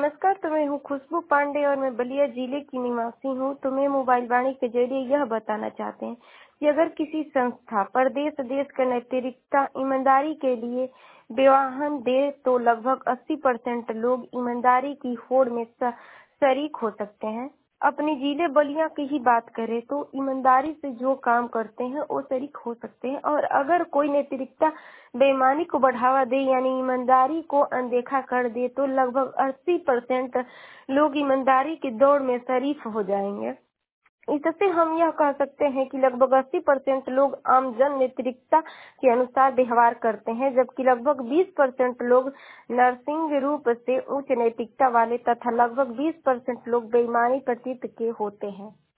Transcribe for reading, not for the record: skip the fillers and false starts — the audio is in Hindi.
नमस्कार, तो मैं हूँ खुशबू पांडे और मैं बलिया जिले की निवासी हूँ। तो मैं मोबाइल वाणी के जरिए यह बताना चाहते हैं कि अगर किसी संस्था प्रदेश देश का नैतिकता ईमानदारी के लिए बयान दे तो लगभग 80% लोग ईमानदारी की होड़ में शरीक हो सकते हैं। अपनी जिले बलिया की ही बात करें तो ईमानदारी से जो काम करते हैं वो शरीक हो सकते हैं, और अगर कोई नैतिकता बेईमानी को बढ़ावा दे यानी ईमानदारी को अनदेखा कर दे तो लगभग 80% लोग ईमानदारी की दौड़ में शरीक हो जाएंगे। इससे हम यह कह सकते हैं कि लगभग 80% लोग आमजन नैतिकता के अनुसार व्यवहार करते हैं, जबकि लगभग 20% लोग नरसिंह रूप से उच्च नैतिकता वाले तथा लगभग 20% लोग बेईमानी प्रतीत के होते हैं।